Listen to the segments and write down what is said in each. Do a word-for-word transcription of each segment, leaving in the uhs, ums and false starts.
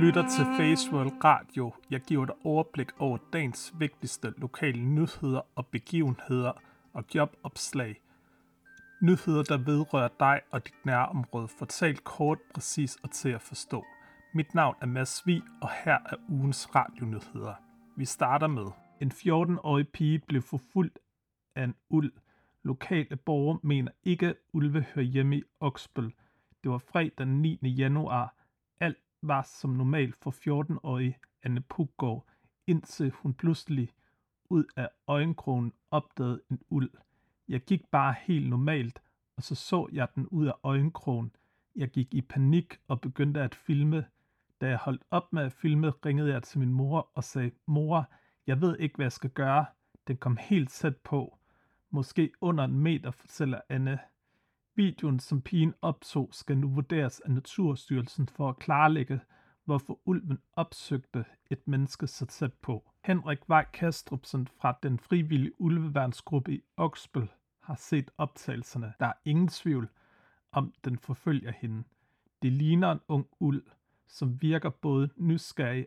lytter til Faceworld Radio. Jeg giver dig overblik over dagens vigtigste lokale nyheder og begivenheder og jobopslag. Nyheder, der vedrører dig og dit nærområde, fortalt kort, præcis og til at forstå. Mit navn er Mads Vig, og her er ugens radionyheder. Vi starter med: en fjorten-årig pige blev forfulgt af en ulv. Lokale borgere mener ikke, at ulve hører hjemme i Oksbøl. Det var fredag den niende januar. Alt var som normalt for fjorten-årige Anne Puggaard, indtil hun pludselig ud af øjenkrogen opdagede en ulv. Jeg gik bare helt normalt, og så så jeg den ud af øjenkrogen. Jeg gik i panik og begyndte at filme. Da jeg holdt op med at filme, ringede jeg til min mor og sagde: "Mor, jeg ved ikke, hvad jeg skal gøre." Den kom helt tæt på. Måske under en meter, fortæller Anne. Videoen, som pigen optog, skal nu vurderes af Naturstyrelsen for at klarlægge, hvorfor ulven opsøgte et menneske så tæt på. Henrik Vej Kastrupsen fra den frivillige ulveværnsgruppe i Oksbøl har set optagelserne. Der er ingen tvivl om, den forfølger hende. Det ligner en ung ulv, som virker både nysgerrig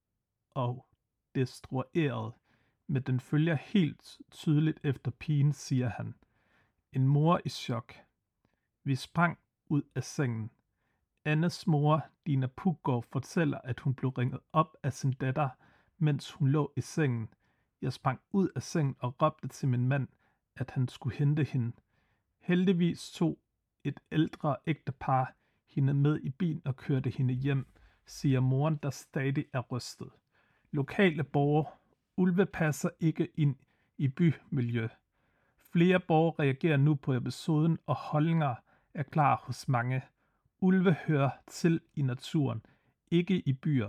og destrueret, men den følger helt tydeligt efter pigen, siger han. En mor i chok. Vi sprang ud af sengen. Annes mor, Dina Puggaard, fortæller, at hun blev ringet op af sin datter, mens hun lå i sengen. Jeg sprang ud af sengen og råbte til min mand, at han skulle hente hende. Heldigvis tog et ældre ægtepar hende med i bilen og kørte hende hjem, siger moren, der stadig er rystet. Lokale borgere: ulve passer ikke ind i bymiljø. Flere borgere reagerer nu på episoden, og holdninger er klar hos mange. Ulve hører til i naturen, ikke i byer.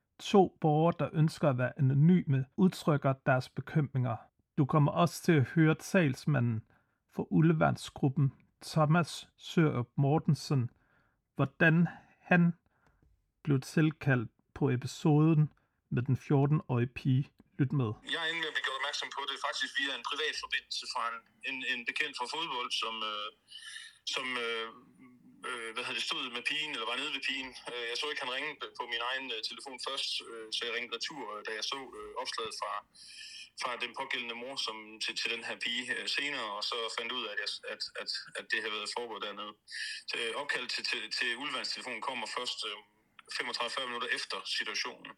To borgere, der ønsker at være anonyme, udtrykker deres bekymringer. Du kommer også til at høre talsmanden for ulveværnsgruppen, Thomas Sørup Mortensen, hvordan han blev tilkaldt på episoden med den fjorten-årige pige. Lyt med. Jeg er inde med at blive gjort opmærksom på det faktisk via en privat forbindelse fra en, en, en bekendt fra fodbold, som, øh, som øh, øh, hvad havde det stod med pigen, eller var nede ved pigen. Jeg så ikke, han ringede på min egen øh, telefon først, øh, så jeg ringede retur, da jeg så øh, opslaget fra, fra den pågældende mor som, til, til den her pige øh, senere, og så fandt ud af, at, at, at, at det havde været foregået dernede. Så, øh, opkald til, til, til ulveværnstelefonen kommer først øh, femogtredive til fyrre minutter efter situationen.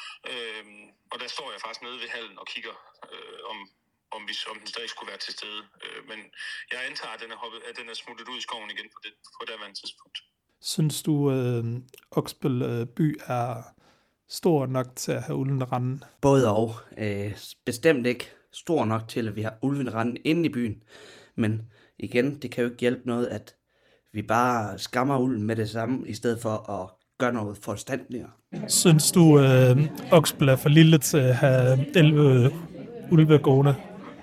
Øhm, og der står jeg faktisk nede ved hallen og kigger, øh, om, om, vi, om den stadig skulle være til stede. Øh, men jeg antager, at den, er hoppet, at den er smuttet ud i skoven igen på det, på det andet tidspunkt. Synes du, øh, Oksbøl øh, by er stor nok til at have ulven rende? Både og. Øh, bestemt ikke stor nok til, at vi har ulven rende inde i byen. Men igen, det kan jo ikke hjælpe noget, at vi bare skammer ulven med det samme, i stedet for at gøre noget foranstaltninger. Synes du, at øh, Oksbøl er for lille til at have elleve ulve gående?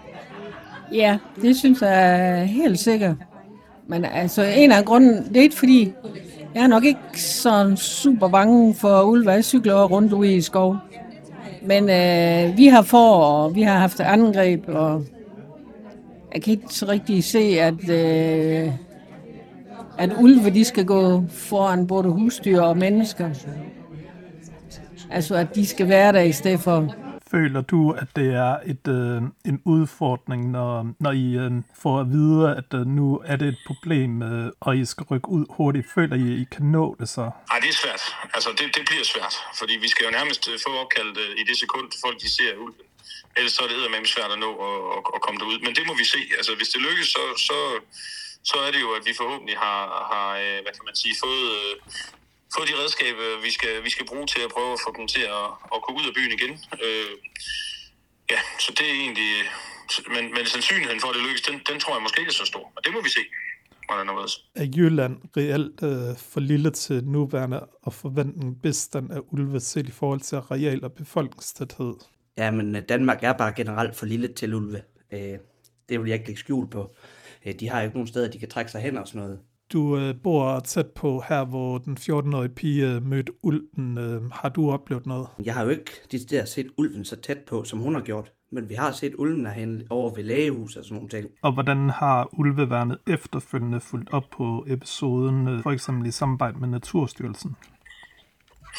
Ja, det synes jeg helt sikkert. Men altså, en af grunden, det er ikke fordi, jeg er nok ikke så super bange for ulve. Jeg cykler rundt ude i skov. Men øh, vi har får, og vi har haft angreb, og jeg kan ikke så rigtig se, at, øh, at ulve, de skal gå foran både husdyr og mennesker. Altså, at de skal være der i stedet for. Føler du, at det er et, øh, en udfordring, når, når I øh, får at vide, at øh, nu er det et problem, øh, og I skal rykke ud hurtigt? Føler I, at I kan nå det så? Nej, det er svært. Altså, det, det bliver svært. Fordi vi skal jo nærmest få opkaldt øh, i det sekund, folk de ser ulven. Ellers så er det eddermame svært at nå at, at, at komme derud. Men det må vi se. Altså, hvis det lykkes, så, så, så er det jo, at vi forhåbentlig har, har hvad kan man sige, fået... Øh, få de redskaber, vi skal, vi skal bruge til at prøve at få dem til at, at gå ud af byen igen. Øh, ja, så det er egentlig... Men, men sandsynligheden for, at det lykkes, den, den tror jeg måske ikke er så stor. Og det må vi se, hvordan det er. Er Jylland reelt øh, for lille til nuværende og forvente en bestand af ulve set i forhold til areal og befolkningstæthed? Ja, men Danmark er bare generelt for lille til ulve. Øh, det vil jeg ikke lægge skjul på. Øh, de har jo ikke nogen steder, de kan trække sig hen og sådan noget. Du øh, bor tæt på her, hvor den fjorten-årige pige mødte ulven. Øh, har du oplevet noget? Jeg har jo ikke de steder set ulven så tæt på, som hun har gjort. Men vi har set ulven herhen over ved lægehus og sådan nogle ting. Og hvordan har ulveværnet efterfølgende fulgt op på episoden, for eksempel i samarbejde med Naturstyrelsen?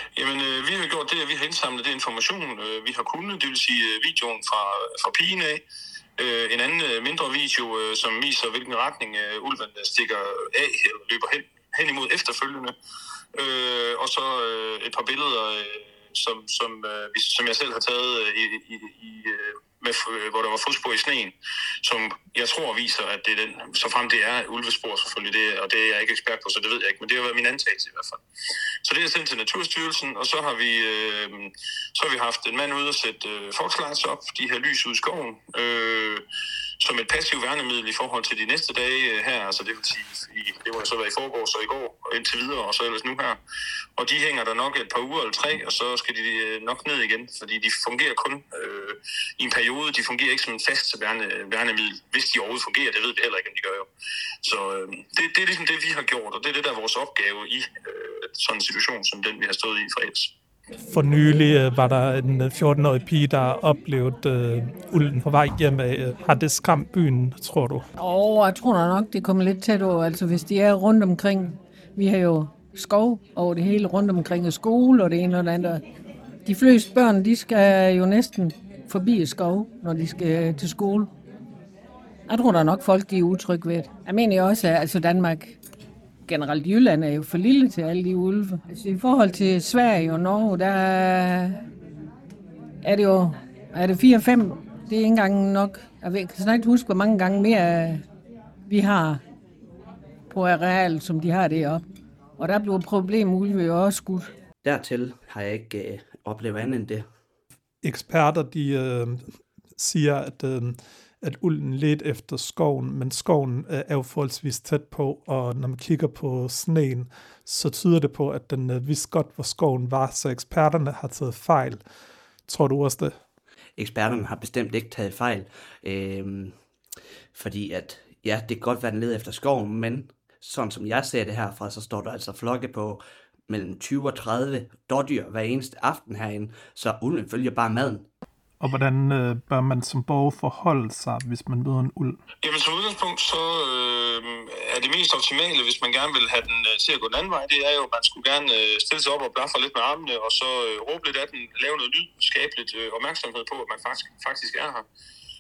Jamen, øh, vi har gjort det, at vi har indsamlet det information, øh, vi har kunnet, det vil sige øh, videoen fra, fra pigen af. Øh, en anden øh, mindre video, øh, som viser, hvilken retning øh, ulven stikker af eller løber hen, hen imod efterfølgende. Øh, og så øh, et par billeder, øh, som, som, øh, som jeg selv har taget øh, i, i, i øh, med, hvor der var fodspor i sneen, som jeg tror viser, at det er den, så frem det er ulvespor selvfølgelig, det, og det er jeg ikke ekspert på, så det ved jeg ikke, men det har været min antagelse i hvert fald. Så det er sendt til Naturstyrelsen, og så har vi, øh, så har vi haft en mand ude og sætte øh, foxlights op, de her lys ud i skoven, øh, som et passivt værnemiddel i forhold til de næste dage øh, her, altså det vil sige, i, det må så være i forgårs og i går, og indtil videre, og så ellers nu her. Og de hænger der nok et par uger eller tre, og så skal de øh, nok ned igen, fordi de fungerer kun øh, i en periode, de fungerer ikke som en fast værne, værnemiddel, hvis de overhovedet fungerer, det ved vi heller ikke, om de gør jo. Så øh, det, det er ligesom det, vi har gjort, og det er det, der er vores opgave i øh, sådan en situation, som den, vi har stået i i fredags. For nylig øh, var der en fjorten-årig pige, der oplevede øh, ulden på vej hjem af. Har det skræmt byen, tror du? Åh, oh, jeg tror nok, det kommer lidt tæt over. Altså, hvis de er rundt omkring. Vi har jo skov over det hele rundt omkring, og skole og det ene og det andet. De fleste børn, de skal jo næsten forbi skov, når de skal til skole. Jeg tror, der er nok folk, de er utrygge ved det. Jeg mener jo også, at altså Danmark, generelt Jylland, er jo for lille til alle de ulve. Altså, i forhold til Sverige og Norge, der er det jo er det fire fem. Det er ikke engang nok. Jeg kan snart ikke huske, hvor mange gange mere vi har på areal, som de har deroppe. Og der bliver problem ulve jo også skudt. Dertil har jeg ikke øh, oplevet andet end det. Eksperter, de øh, siger, at, øh, at ulden ledte efter skoven, men skoven øh, er jo forholdsvis tæt på, og når man kigger på sneen, så tyder det på, at den øh, vidste godt, hvor skoven var, så eksperterne har taget fejl. Tror du også det? Eksperterne har bestemt ikke taget fejl, øh, fordi at, ja, det kan godt være, den leder efter skoven, men sådan som jeg ser det herfra, så står der altså flokke på mellem tyve og tredive dårdyr hver eneste aften herinde, så ulven følger bare maden. Og hvordan øh, bør man som borger forholde sig, hvis man møder en ulv? Jamen som udgangspunkt, så øh, er det mest optimale, hvis man gerne vil have den øh, til at gå den anden vej, det er jo, at man skulle gerne øh, stille sig op og blaffe lidt med armene, og så øh, råbe lidt af den, lave noget lyd, skabe lidt øh, opmærksomhed på, at man faktisk, faktisk er her.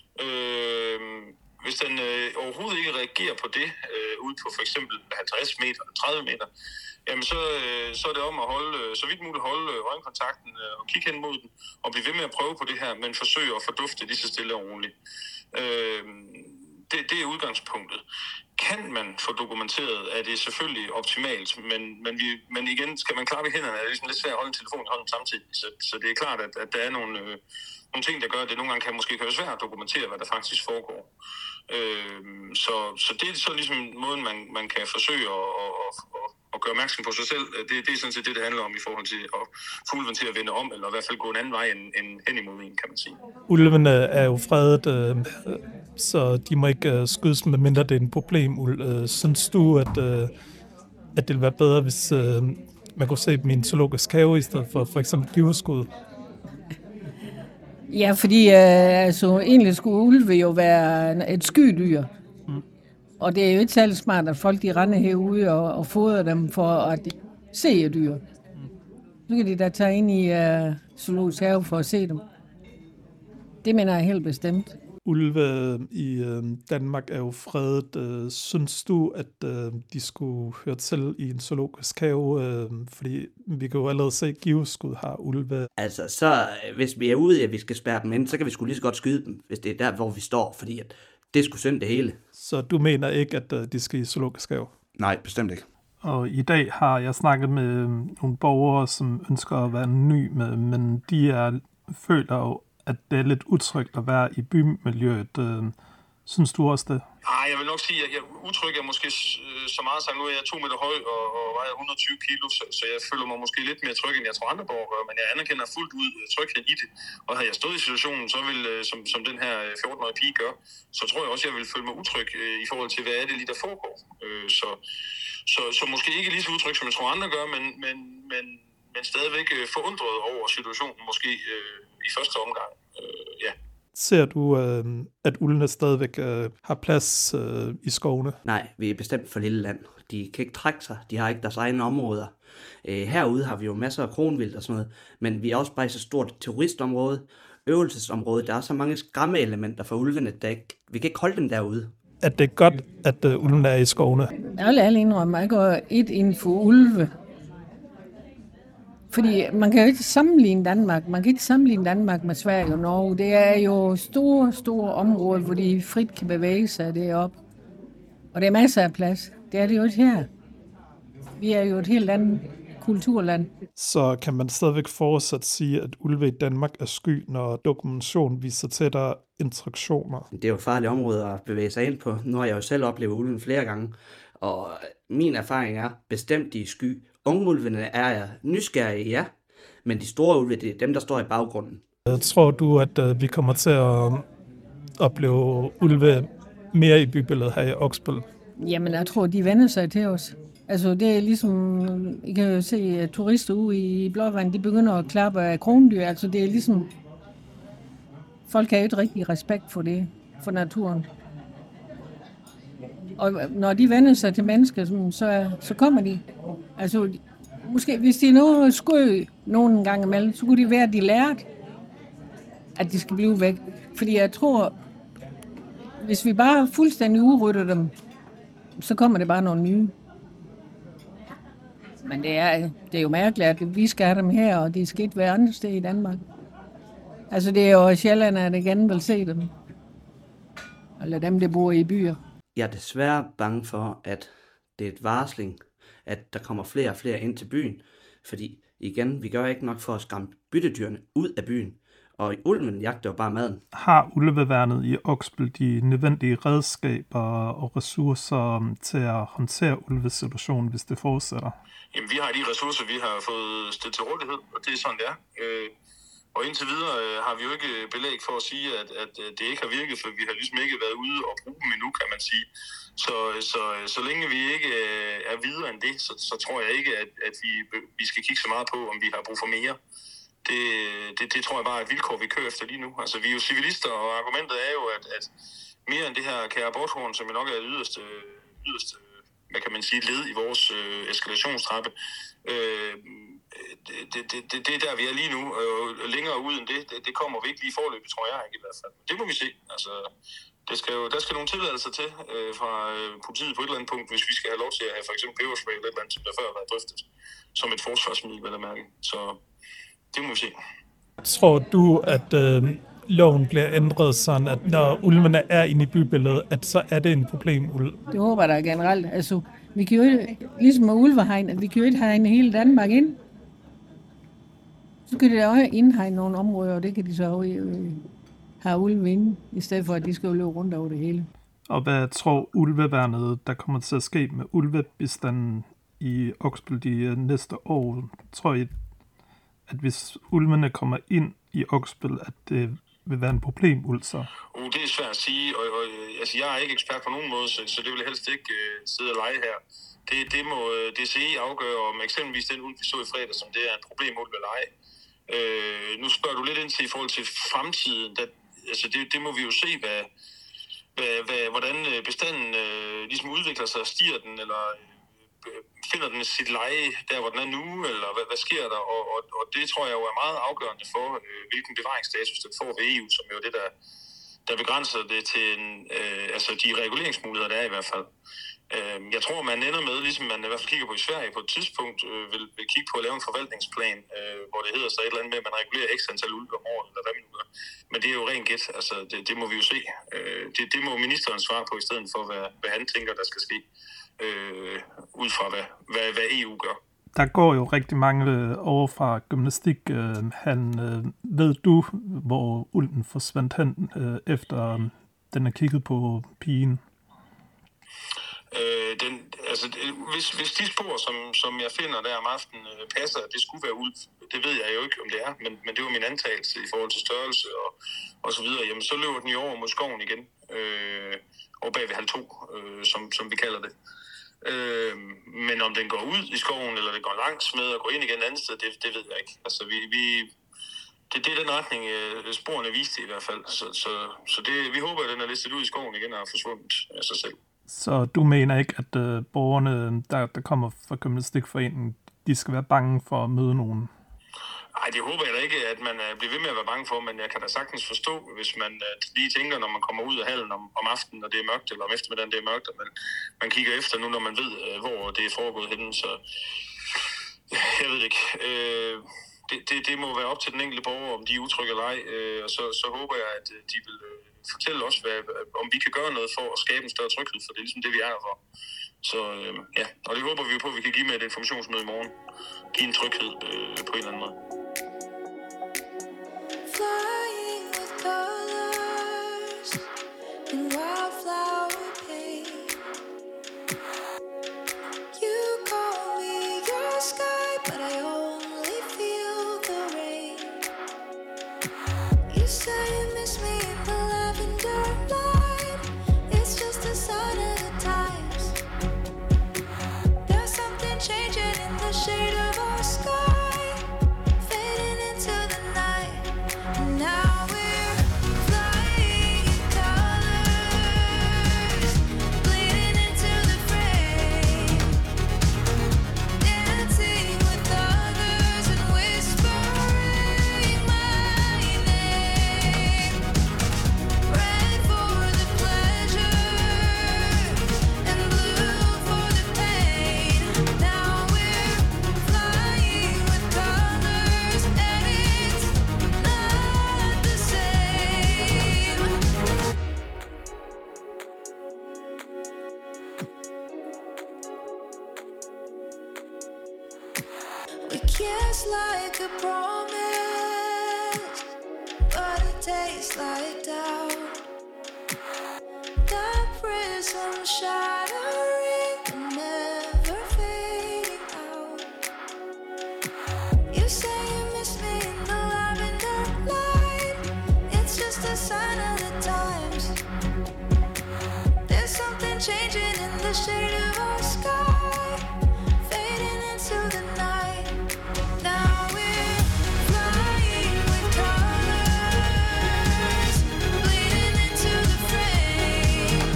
Øh, hvis den øh, overhovedet ikke reagerer på det, øh, ud på for eksempel halvtreds meter eller tredive meter, jamen så, øh, så er det om at holde, så vidt muligt holde øjenkontakten øh, og kigge hen mod den, og blive ved med at prøve på det her, men forsøge at fordufte lige så stille og roligt. Øh, det, det er udgangspunktet. Kan man få dokumenteret, er det selvfølgelig optimalt, men, men, vi, men igen, skal man klappe i hænderne, er det ligesom lidt svært at holde en telefon i hånden samtidig. Så, så det er klart, at, at der er nogle, øh, nogle ting, der gør, at det nogle gange kan måske være svært at dokumentere, hvad der faktisk foregår. Øh, så, så det er så ligesom måden, man, man kan forsøge at, at, at, at gøre opmærksom på sig selv. Det, det er sådan set det, det handler om i forhold til at få ulven til at vende om, eller i hvert fald gå en anden vej end, end hen imod en, kan man sige. Ulvene er jo fredet, øh, så de må ikke øh, skydes, medmindre det er en problemulv. Øh, synes du, at, øh, at det ville være bedre, hvis øh, man kunne se dem i en zoologisk have, i stedet for for eksempel giverskud? Ja, fordi øh, altså, egentlig skulle ulve jo være et skydyr. Mm. Og det er jo ikke særlig smart, at folk de render herude og, og fodrer dem for at se dyr. Mm. Så kan de da tage ind i øh, zoologisk have for at se dem. Det mener jeg helt bestemt. Ulve i øh, Danmark er jo fredet. Øh, synes du, at øh, de skulle høre til i en zoologisk have? Øh, fordi vi kan jo allerede se, at giveskud har ulve. Altså, så hvis vi er ude i, at vi skal spærre dem ind, så kan vi sgu lige så godt skyde dem, hvis det er der, hvor vi står, fordi at det er sgu synd det hele. Så du mener ikke, at øh, de skal i zoologisk have? Nej, bestemt ikke. Og i dag har jeg snakket med nogle borgere, som ønsker at være anonyme, men de er, føler jo, at det er lidt utrygt at være i bymiljøet. Synes du også det? Nej, jeg vil nok sige, at jeg utryg er måske så meget sagt. Nu er jeg to meter høj og, og vejer et hundrede og tyve kilo, så, så jeg føler mig måske lidt mere tryg, end jeg tror andre borgere gør, men jeg anerkender fuldt ud tryghed i det. Og havde jeg stået i situationen, så vil, som, som den her fjorten-årige pige gør, så tror jeg også, at jeg vil føle mig utryg i forhold til, hvad er det lige, der foregår. Så, så, så måske ikke lige så utryg, som jeg tror andre gør, men, men, men, men stadigvæk forundret over situationen, måske i første omgang. Ja. Ser du, øh, at ulvene stadigvæk øh, har plads øh, i skovene? Nej, vi er bestemt for lille land. De kan ikke trække sig. De har ikke deres egne områder. Øh, herude har vi jo masser af kronvildt og sådan noget, men vi er også bare i så stort turistområde, øvelsesområde. Der er så mange skræmmeelementer for ulvene, der ikke, vi kan ikke holde dem derude. At det er godt, at uh, ulven er i skovene. Jeg vil alle indrømme, at jeg går et ind for ulve. Fordi man kan jo ikke sammenligne Danmark. Man kan ikke sammenligne Danmark med Sverige og Norge. Det er jo store, store områder, hvor de frit kan bevæge sig deroppe. Og det er masser af plads. Det er det jo ikke her. Vi er jo et helt andet kulturland. Så kan man stadigvæk fortsat sige, at ulve i Danmark er sky, når dokumentation viser til, der interaktioner. Det er jo et farligt område at bevæge sig ind på. Nu har jeg jo selv oplevet ulven flere gange, og min erfaring er bestemt, de er sky. Ungulvene er nysgerrige, ja, men de store ulve, det er dem, der står i baggrunden. Tror du, at uh, vi kommer til at opleve ulve mere i bybilledet her i Oksbøl? Jamen, jeg tror, de vender sig til os. Altså, det er ligesom, I kan jo se, at turister ude i Blåvand, de begynder at klappe af krondyr. Altså, det er ligesom, folk har jo ikke rigtig respekt for det, for naturen. Og når de vender sig til mennesker, så, så kommer de. Altså, måske, hvis de nu skød nogen gang imellem, så kunne det være, at de lærte, at de skal blive væk. Fordi jeg tror, hvis vi bare fuldstændig udrydder dem, så kommer det bare nogle nye. Men det er, det er jo mærkeligt, at vi skal have dem her, og de skal ikke være andre steder i Danmark. Altså, det er jo Sjælland, at jeg gerne vil se dem. Eller dem, der bor i byer. Jeg er desværre bange for, at det er et varsling, at der kommer flere og flere ind til byen. Fordi igen, vi gør ikke nok for at skræmme byttedyrene ud af byen. Og ulven jagter jo bare maden. Har ulveværnet i Oksbøl de nødvendige redskaber og ressourcer til at håndtere ulvesituationen, hvis det fortsætter? Jamen, vi har de ressourcer, vi har fået stillet til rådighed, og det er sådan, det er. Øh, og indtil videre øh, har vi jo ikke belæg for at sige, at, at det ikke har virket, for vi har ligesom ikke været ude og bruge dem endnu, kan man sige. Så, så, så længe vi ikke er videre end det, så, så tror jeg ikke, at, at vi, vi skal kigge så meget på, om vi har brug for mere. Det, det, det tror jeg bare er et vilkår, vi kører efter lige nu. Altså, vi er jo civilister, og argumentet er jo, at, at mere end det her kære aborthorn, som jo nok er det yderste, yderste hvad kan man sige, led i vores øh, eskalationstrappe, øh, det, det, det, det er der, vi er lige nu. Øh, længere ud end det, det, det kommer vi ikke lige forløbet, tror jeg ikke i hvert fald. Det må vi se. Altså, det skal jo, der skal nogle tilladelser til øh, fra øh, politiet på et eller andet punkt, hvis vi skal have lov til at have for eksempel peberspray eller et eller andet, som der før har været drøftet, som et forsvarsmiddel, vil jeg mærke. Så det må vi se. Tror du, at øh, loven bliver ændret sådan, at når ulvene er inde i bybilledet, at så er det en problemulv? Det håber jeg da generelt. Altså, vi kan jo ikke, ligesom med ulvehegn, at vi kan jo ikke hegne hele Danmark ind. Så kan de også indhegne nogle områder, og det kan de så også øh, have ulve inde, i stedet for at de skal jo løbe rundt over det hele. Og hvad tror ulveværnet, der kommer til at ske med ulvebestanden i Oksbøl de næste år? Tror I, at hvis ulvene kommer ind i Oksbøl, at det vil være en problemulv så? Uh, det er svært at sige, og, og altså, jeg er ikke ekspert på nogen måde, så, så det vil jeg helst ikke uh, sidde og lege her. Det, det må uh, D C E afgøre, om eksempelvis den ulv, vi så i fredag, som det er en problemulv eller ej. Uh, nu spørger du lidt ind til i forhold til fremtiden. Der, altså, det, det må vi jo se, hvad, hvad, hvad, hvordan bestanden uh, ligesom udvikler sig. Stiger den, eller finder den sit leje der, hvor den er nu, eller hvad, hvad sker der? Og, og, og det tror jeg jo er meget afgørende for, øh, hvilken bevaringsstatus den får ved E U, som jo er det, der, der begrænser det til en, øh, altså de reguleringsmuligheder, der er i hvert fald. Øh, jeg tror, man ender med, ligesom man i hvert fald kigger på i Sverige på et tidspunkt, øh, vil, vil kigge på at lave en forvaltningsplan, øh, hvor det hedder så et eller andet med, at man regulerer x antal ulve om året, eller hvad man nu gør. Men det er jo rent gæt, altså det, det må vi jo se. Øh, det, det må ministeren svare på, i stedet for, hvad, hvad han tænker, der skal ske. Øh, ud fra, hvad, hvad, hvad E U gør. Der går jo rigtig mange over fra gymnastik. Øh, han, øh, ved du, hvor ulven forsvandt hen, øh, efter øh, den er kigget på pigen? Øh, den, altså, hvis, hvis de spor, som, som jeg finder der om aftenen, øh, passer, at det skulle være ulv, det ved jeg jo ikke, om det er, men, men det var min antagelse i forhold til størrelse og, og så videre, jamen så løber den jo over mod skoven igen, øh, og bag ved halv to, øh, som, som vi kalder det. Øh, men om den går ud i skoven, eller det går langs med og går ind igen et andet sted, det, det ved jeg ikke. Altså, vi, vi, det, det er den retning, øh, sporene viste i hvert fald. Så, så, så det, vi håber, at den er listet ud i skoven igen og er forsvundet af sig selv. Så du mener ikke, at øh, borgerne, der, der kommer fra Gymnastikforeningen, de skal være bange for at møde nogen? Nej, det håber jeg da ikke, at man uh, bliver ved med at være bange for, men jeg kan da sagtens forstå, hvis man uh, lige tænker, når man kommer ud af hallen om, om aftenen, og det er mørkt, eller om eftermiddagen, det er mørkt, og man, man kigger efter nu, når man ved, uh, hvor det er foregået henne, så jeg ved ikke. Uh, det, det, det må være op til den enkelte borger, om de er utrygge eller ej, uh, og så, så håber jeg, at de vil uh, fortælle os, hvad, om vi kan gøre noget for at skabe en større tryghed, for det er ligesom det, vi er her for. Så uh, ja, og det håber vi på, at vi kan give med et informationsmøde i morgen. Give en tryghed uh, på en eller anden måde. Flying with colors in wildflower paint. You call me your sky, but I only feel the rain. You say you miss me in the lavender light. It's just a sign of the times. There's something changing in the shade of our sky, fading into the night. Now we're flying in colors, bleeding into the frame, dancing with others and whispering my name. Red for the pleasure and blue for the pain. Now we're flying with colors and it's not the same. We kiss like a promise, but it tastes like doubt. That prism shattering and never fading out. You say you miss me in the lavender light. It's just a sign of the times. There's something changing in the shade of our sky, fading into the night. Now we're flying with colors, bleeding into the frame,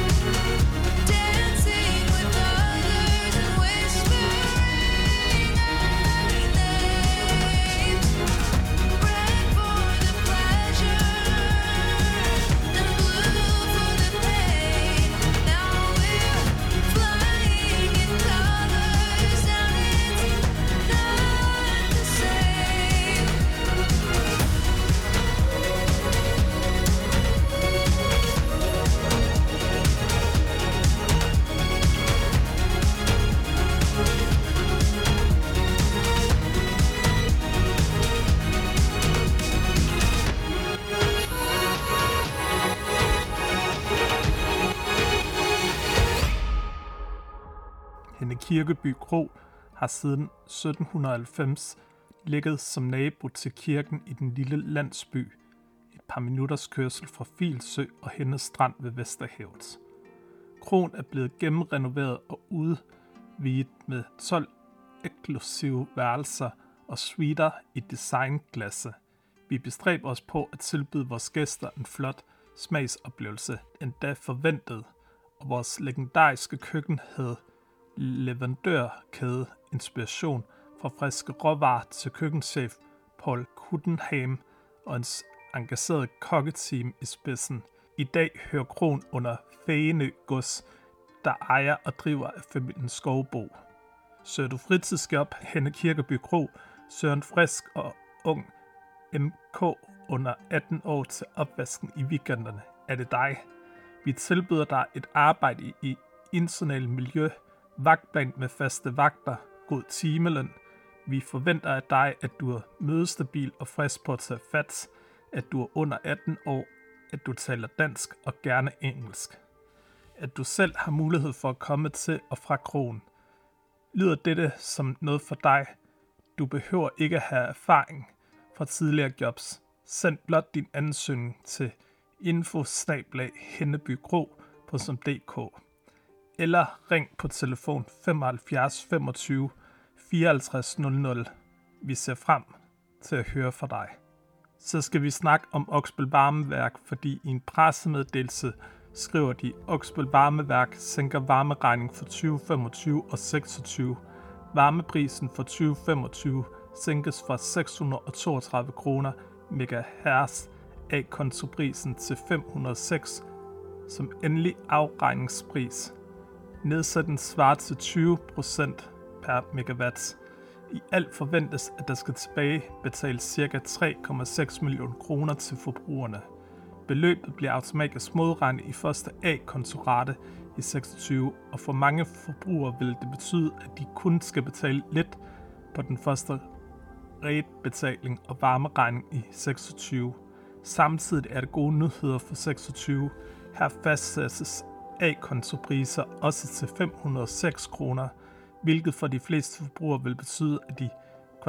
dancing with others and whispering our names. Red for the pleasure and blue for the pain. Now we're flying in colors and it's not the same. Henne Kirkeby Kro har siden sytten halvfems ligget som nabo til kirken i den lille landsby, et par minutters kørsel fra Filsø og Henne Strand ved Vesterhavet. Kroen er blevet gennemrenoveret og udvidet med tolv eksklusive værelser og suiter i designklasse. Vi bestræber os på at tilbyde vores gæster en flot smagsoplevelse, endda forventet, og vores legendariske køkken havde leverandørkæde inspiration fra friske råvarer til køkkenchef Paul Kuttenham og hans engagerede kokketeam i spidsen. I dag hører kroen under Fagenø Gods, der ejer og driver af familien Skovbo. Søger du fritidsjob, Henne Kirkeby Kro, søger en frisk og ung M K under atten år til opvasken i weekenderne. Er det dig? Vi tilbyder dig et arbejde i internationalt miljø, vagtplan med faste vagter, god timeløn. Vi forventer af dig, at du er mødestabil og frisk på at tage fat, at du er under atten år, at du taler dansk og gerne engelsk. At du selv har mulighed for at komme til og fra kroen. Lyder dette som noget for dig? Du behøver ikke at have erfaring fra tidligere jobs. Send blot din ansøgning til info snabel-a hennebykro punktum d k eller ring på telefon femoghalvfjerds femogtyve fireoghalvtreds nul nul. Vi ser frem til at høre fra dig. Så skal vi snakke om Oksbøl Varmeværk, fordi i en pressemeddelelse skriver de, Oksbøl Varmeværk sænker varmeregning for tyve femogtyve og seksogtyve. Varmeprisen for tyve femogtyve sænkes fra seks hundrede og toogtredive kroner megahertz af kontoprisen til fem hundrede og seks som endelig afregningspris. Nedsættelsen svarer til tyve procent per megawatt. I alt forventes, at der skal tilbage betales ca. tre komma seks millioner kroner til forbrugerne. Beløbet bliver automatisk modregnet i første A-kontorate i seksogtyve, og for mange forbrugere vil det betyde, at de kun skal betale lidt på den første rate-betaling og varmeregning i seksogtyve. Samtidig er det gode nyheder for seksogtyve. Her fastsættes A-kontopriser også til fem hundrede og seks kroner, hvilket for de fleste forbrugere vil betyde, at de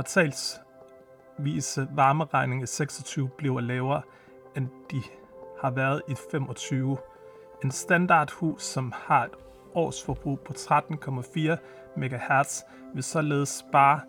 kvartalsvise varmeregninger i seksogtyve bliver lavere, end de har været i femogtyve. En standardhus, som har et årsforbrug på tretten komma fire megahertz, vil således spare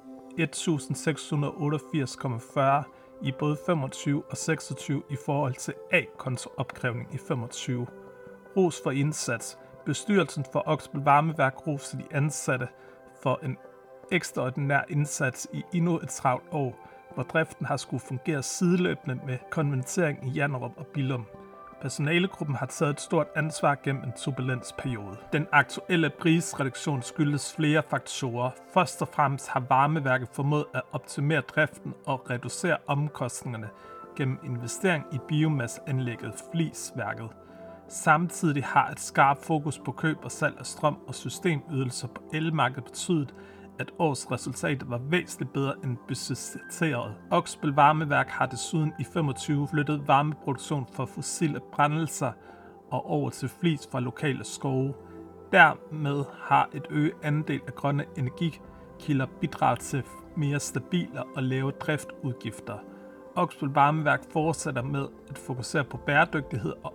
et tusind seks hundrede og otteogfirs komma fyrre i både femogtyve og seksogtyve i forhold til A-kontoopkrævning i femogtyve. Ros for indsats. Bestyrelsen for Oksbøl Varmeværk roser de ansatte for en ekstraordinær indsats i endnu et travlt år, hvor driften har skulle fungere sideløbende med konvertering i Janderup og Billum. Personalegruppen har taget et stort ansvar gennem en turbulens periode. Den aktuelle prisreduktion skyldes flere faktorer. Først og fremmest har varmeværket formået at optimere driften og reducere omkostningerne gennem investering i biomasseanlægget Flisværket. Samtidig har et skarpt fokus på køb og salg af strøm og systemydelser på elmarkedet betydet, at årsresultatet var væsentligt bedre end budgetteret. Oksbøl Varmeværk har desuden i femogtyve flyttet varmeproduktion fra fossile brændelser og over til flis fra lokale skove. Dermed har et øget andel af grønne energikilder bidraget til mere stabile og lave driftudgifter. Oksbøl Varmeværk fortsætter med at fokusere på bæredygtighed og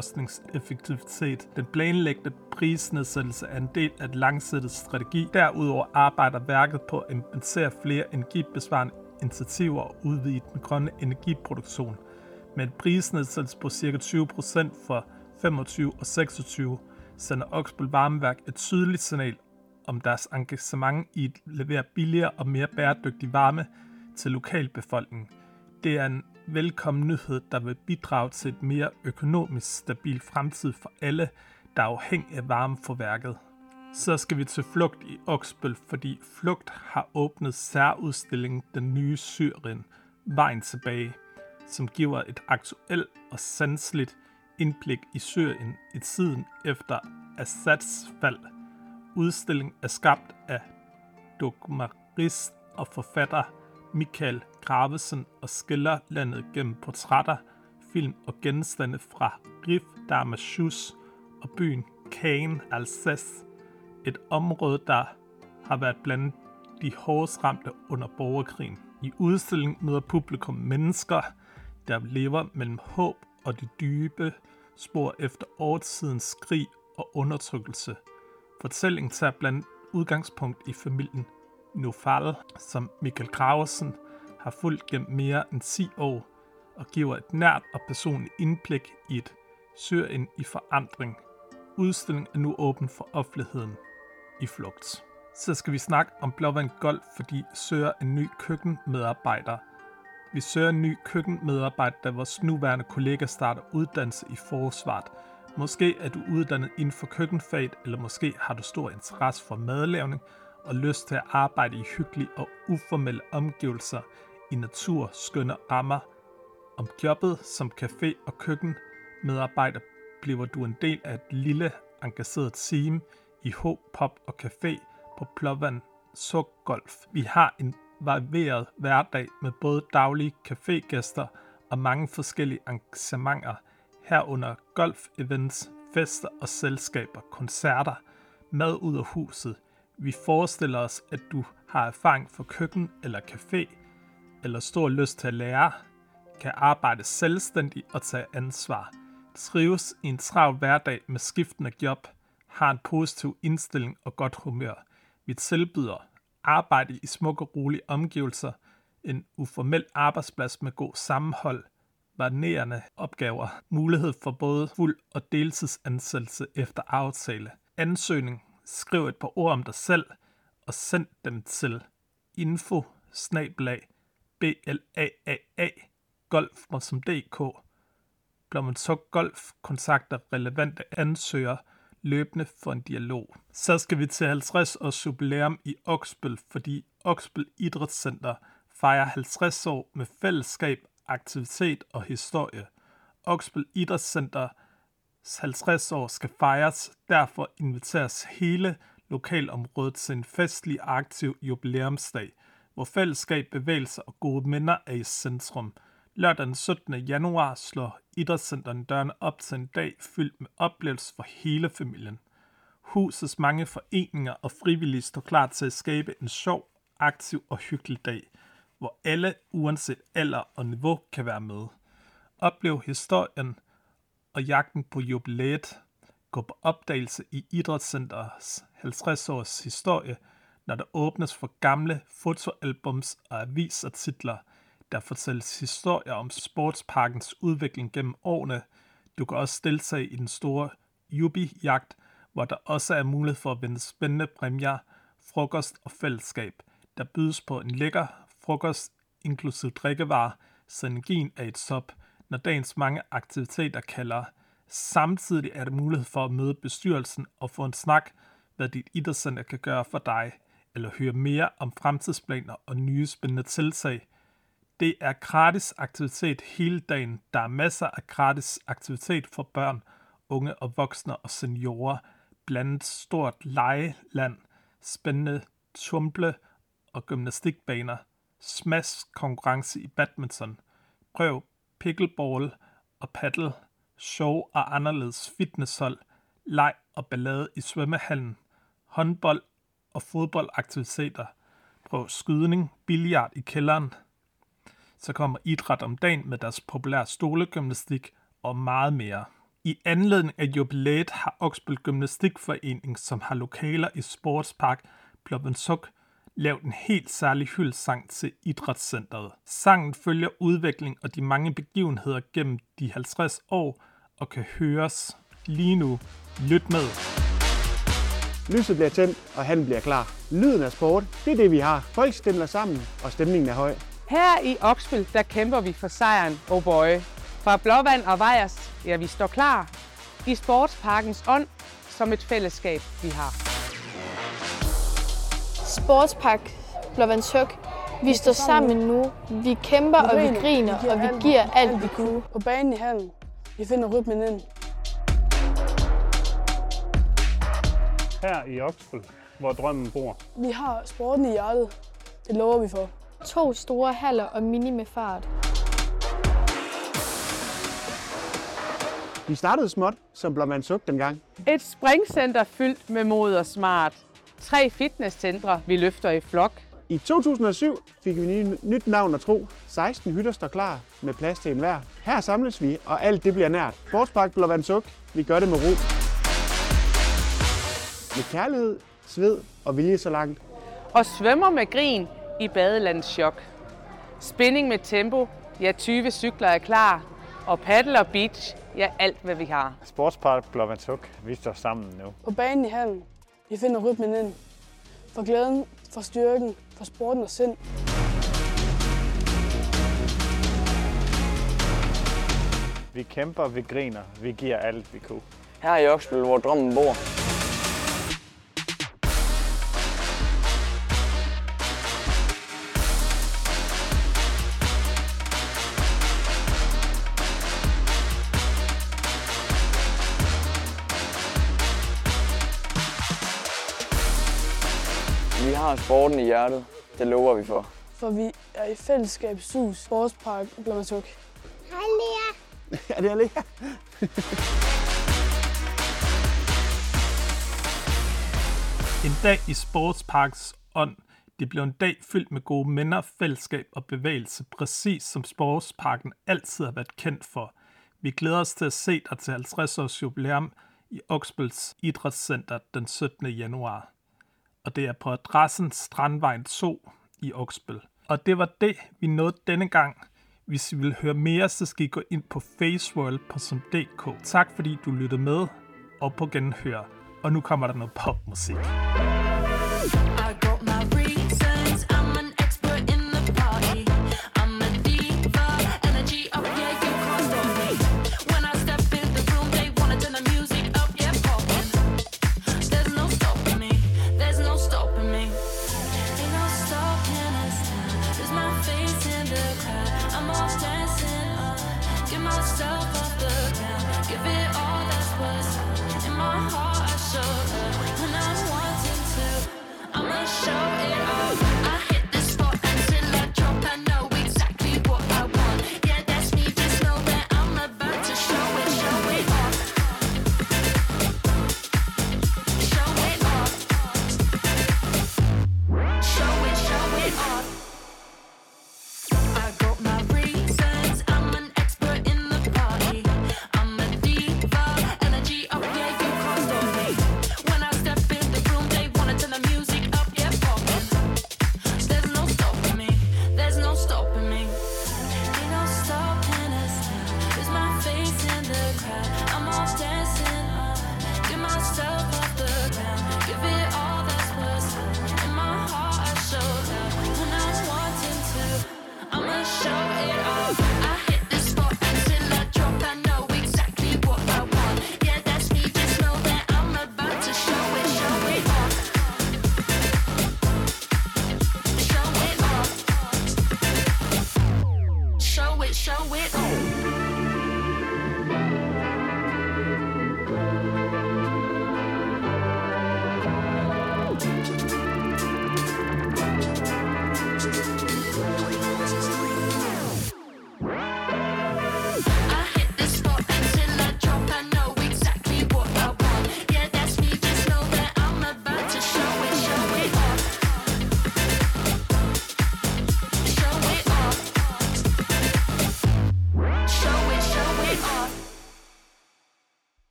omkostningseffektivitet. Den planlagte prisnedsættelse er en del af den langsigtede strategi. Derudover arbejder værket på at implementere flere energibesparende initiativer og udvide den grønne energiproduktion. Med en prisnedsættelse på ca. tyve procent for femogtyve og seksogtyve sender Oksbøl Varmeværk et tydeligt signal om deres engagement i at levere billigere og mere bæredygtig varme til lokalbefolkningen. Det er en velkommen nyhed, der vil bidrage til et mere økonomisk stabil fremtid for alle, der er afhængige af varme for værket. Så skal vi til Flugt i Oksbøl, fordi Flugt har åbnet særudstillingen Den Nye Syrien, Vejen Tilbage, som giver et aktuelt og sanseligt indblik i Syrien i tiden efter Assads fald. Udstillingen er skabt af dokumentarist og forfatter Michael Gravesen og skiller landet gennem portrætter, film og genstande fra Rif Damascus og byen Caen Alsace, et område, der har været blandt de hårdest ramte under borgerkrigen. I udstillingen møder publikum mennesker, der lever mellem håb og de dybe spor efter årtidens krig og undertrykkelse. Fortællingen tager blandt udgangspunkt i familien Nofal, som Michael Gravesen har fulgt gennem mere end ti år og giver et nært og personligt indblik i et Syrien i forandring. Udstillingen er nu åben for offentligheden i Flugt. Så skal vi snakke om Blåvand Golf, fordi søger en ny køkkenmedarbejder. Vi søger en ny køkkenmedarbejder, da vores nuværende kollega starter uddannelse i forsvaret. Måske er du uddannet inden for køkkenfaget, eller måske har du stor interesse for madlavning og lyst til at arbejde i hyggelige og uformelle omgivelser i naturskønne rammer. Om jobbet som café- og køkkenmedarbejder bliver du en del af et lille, engageret team i H Pop og Café på Blåvand Golf. Vi har en varieret hverdag med både daglige cafégæster og mange forskellige arrangementer, herunder golf-events, fester og selskaber, koncerter, mad ud af huset. Vi forestiller os, at du har erfaring for køkken eller café, eller stor lyst til at lære, kan arbejde selvstændigt og tage ansvar, trives i en travl hverdag med skiftende job, har en positiv indstilling og godt humør. Vi tilbyder arbejde i smukke og rolige omgivelser, en uformel arbejdsplads med god sammenhold, varierende opgaver, mulighed for både fuld og deltidsansættelse efter aftale. Ansøgning, skriv et par ord om dig selv og send dem til info bindestreg blaaa golf som dk. Blåvandshuk Golf kontakter relevante ansøgere løbende for en dialog. Så skal vi til halvtreds års jubilæum i Oksbøl, fordi Oksbøl Idrætscenter fejrer halvtreds år med fællesskab, aktivitet og historie. Oksbøl Idrætscenters halvtreds år skal fejres, derfor inviteres hele lokalområdet til en festlig aktiv jubilæumsdag, hvor fællesskab, bevægelser og gode minder er i centrum. Lørdag den syttende januar slår Idrætscenteren dørene op til en dag fyldt med oplevelser for hele familien. Husets mange foreninger og frivillige står klar til at skabe en sjov, aktiv og hyggelig dag, hvor alle uanset alder og niveau kan være med. Oplev historien og jagten på jubilæet. Gå på opdagelse i Idrætscenters halvtreds års historie, når der åbnes for gamle fotoalbums og avisartikler, der fortælles historier om sportsparkens udvikling gennem årene. Du kan også deltage i den store Jubi-jagt, hvor der også er mulighed for at vinde spændende præmier, frokost og fællesskab. Der bydes på en lækker frokost inklusive drikkevarer, så energien er et top, når dagens mange aktiviteter kalder. Samtidig er der mulighed for at møde bestyrelsen og få en snak, hvad dit idrætscenter kan gøre for dig, eller høre mere om fremtidsplaner og nye spændende tiltag. Det er gratis aktivitet hele dagen. Der er masser af gratis aktivitet for børn, unge og voksne og seniorer, blandt stort legeland, spændende tumble- og gymnastikbaner, smash konkurrence i badminton, prøv pickleball og paddle, show og anderledes fitnesshold, leg og ballade i svømmehallen, håndbold og fodboldaktiviteter, prøv skydning, billard i kælderen. Så kommer idræt om dagen med deres populære stolegymnastik og meget mere. I anledning af jubilæet har Oksbøl Gymnastikforening, som har lokaler i Sportspark Blåvandshuk, lavet en helt særlig hyldesang til Idrætscenteret. Sangen følger udvikling og de mange begivenheder gennem de halvtreds år og kan høres lige nu. Lyt med. Lyset bliver tændt, og han bliver klar. Lyden af sport, det er det vi har. Folk stemmer sammen, og stemningen er høj. Her i Oksbøl, der kæmper vi for sejren, oh boy. Fra Blåvand og Vejers, ja, vi står klar. I sportsparkens ånd, som et fællesskab, vi har. Sportspark Blåvandshuk. Vi står sammen nu. Vi kæmper og vi griner, og vi giver alt, vi kunne. På banen i hallen. Vi finder rytmen ind. Her i Oksbøl, hvor drømmen bor. Vi har sporten i hjertet. Det lover vi for. To store haller og mini med fart. Vi startede småt som Blåvandshuk dengang. Et springcenter fyldt med mod og smart. Tre fitnesscentre, vi løfter i flok. I to tusind og syv fik vi ny, nyt navn og tro. seksten hytter står klar med plads til enhver. Her samles vi, og alt det bliver nært. Sportspark Blåvandshuk, vi gør det med ro. Med kærlighed, sved og vilje så langt. Og svømmer med grin i badelandets chok. Spinning med tempo, ja tyve cykler er klar. Og paddle og beach, ja alt hvad vi har. Sportspark Blåvandshuk, vi står sammen nu. På banen i hallen. Vi finder rytmen ind. For glæden, for styrken, for sporten og sind. Vi kæmper, vi griner, vi giver alt vi kunne. Her i Oksbøl, hvor drømmen bor. Vi har sporten i hjertet. Det lover vi for. For vi er i fællesskab sus Sportspark Blåvandshuk. Hej Lea. Ja, det er Lea. En dag i Sportsparks ånd. Det blev en dag fyldt med gode minder, fællesskab og bevægelse, præcis som Sportsparken altid har været kendt for. Vi glæder os til at se dig til halvtreds års jubilæum i Oksbøls Idrætscenter den syttende januar. Og det er på adressen Strandvejen to i Oksbøl. Og det var det, vi nåede denne gang. Hvis I vil høre mere, så skal I gå ind på faceworld punktum d k. Tak fordi du lyttede med, og på genhør. Og nu kommer der noget popmusik. I got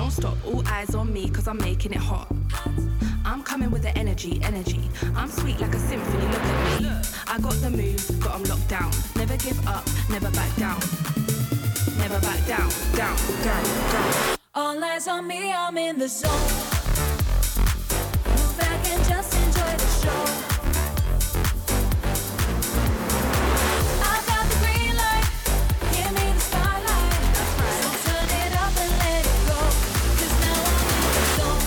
Don't stop, all eyes on me, cause I'm making it hot. I'm coming with the energy, energy. I'm sweet like a symphony, look at me. I got the moves, got 'em locked down. Never give up, never back down. Never back down, down, down, down. All eyes on me, I'm in the zone. Move back and just enjoy the show. I've got the green light, give me the spotlight. So turn it up and let it go, 'cause now I'm in the zone.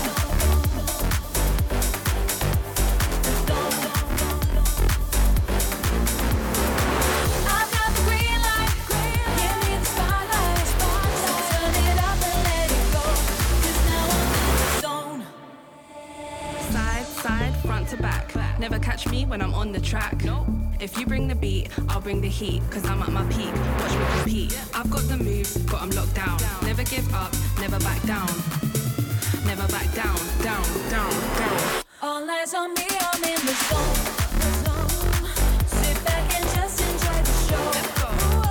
I've got the green light, give me the spotlight. So turn it up and let it go, 'cause now I'm in the zone. Side, side, front to back. Never catch me when I'm on the track. If you bring the beat, I'll bring the heat, cause I'm at my peak, watch me compete. I've got the moves, got 'em locked down. Never give up, never back down. Never back down, down, down, down. All eyes on me, I'm in the zone. Sit back and just enjoy the show. Let's go.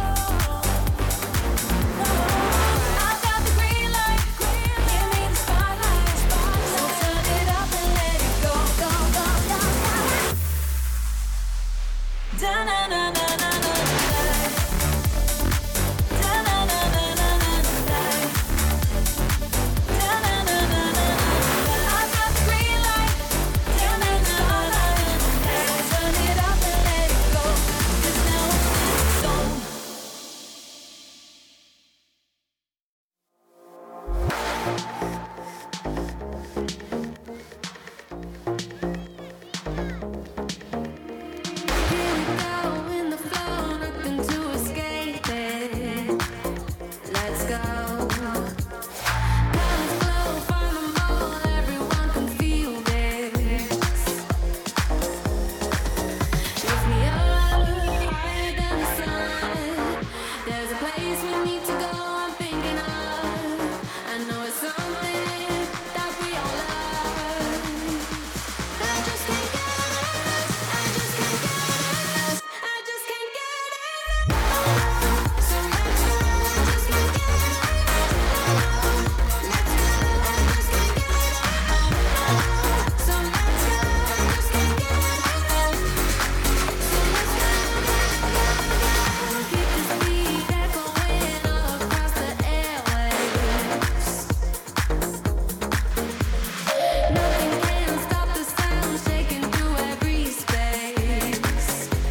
I've got the green light, give me the spotlight. So turn it up and let it go, go, go, go, go. Da-na-na-na-na-na. Da-na-na-na-na-na. Da-na-na-na-na-na. I've got the green light, give me the spotlight. So turn it up and let it go, 'cause now I'm in the zone. Here we go in the flow, nothing to escape it. Let's go. Colors flow from the mall, everyone can feel this. Lift me up, higher than the sun. There's a place we need to go, I'm thinking of. I know it's something that we all love. I just can't get enough, I just can't get enough, I just can't get enough. So let's go, I just can't get enough. Let's go, I just can't get enough. So let's go, I just can't get enough. So let's go, keep this beat echoing all across the airwaves. Nothing can stop the sound shaking through every space.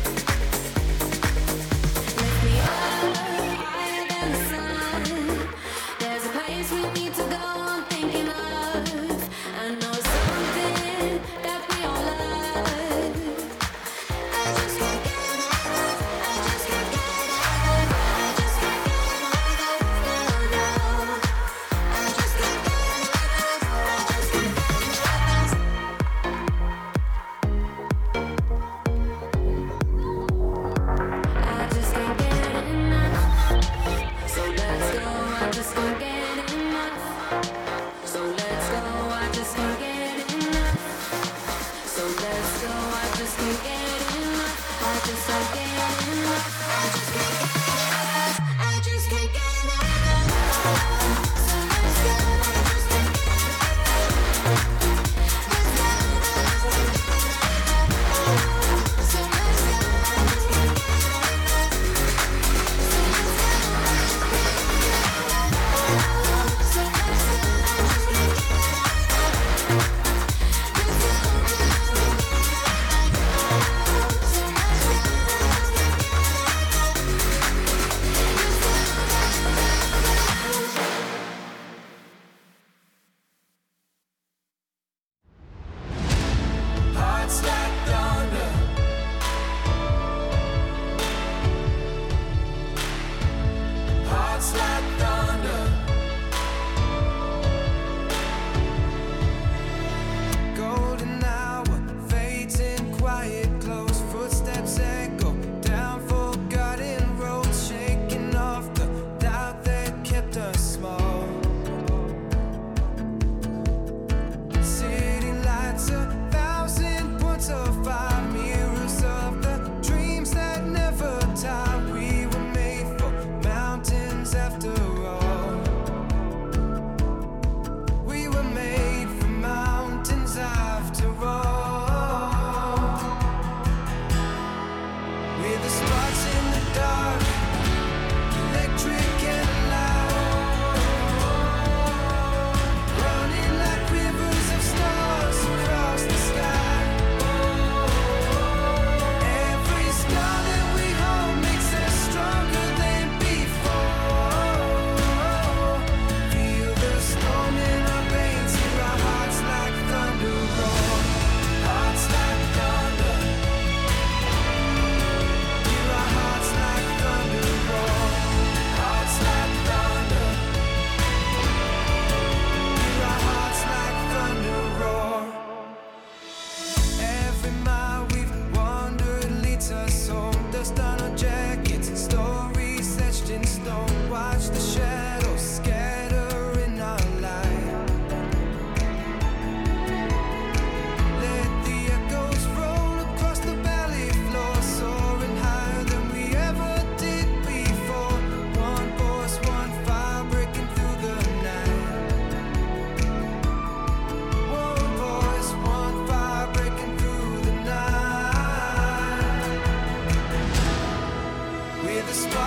Lift me up, higher than the sun. There's a place we need to go, I'm thinking of. I know it's something that we all love. I just can't get enough, I just can't get enough, I just can't get enough, no, no. I just can't get enough, I just can't get enough. I just can't get enough. So let's go, I just can't get enough. So let's go, I just can't get enough. So let's go, I just can't get enough. I just can't get enough. I just can't get enough. I just can't get enough. So let's go, I just can't get enough. Let's go, let's go. So let's go, I just can't get enough. So let's go, I just can't get enough. So let's go, I just can't get enough. Let's go, let's go.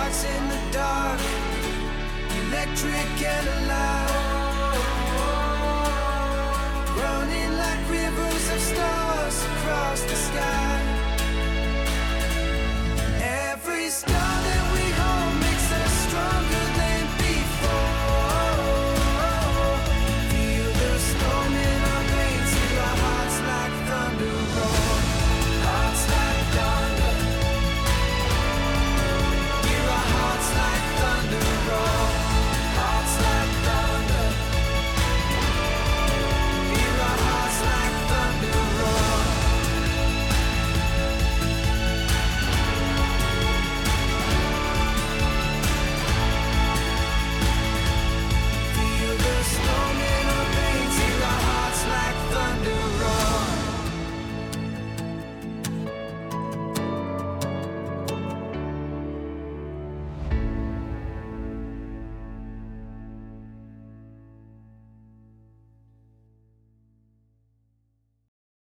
hearts in the dark, electric and alive, running like rivers of stars across the sky.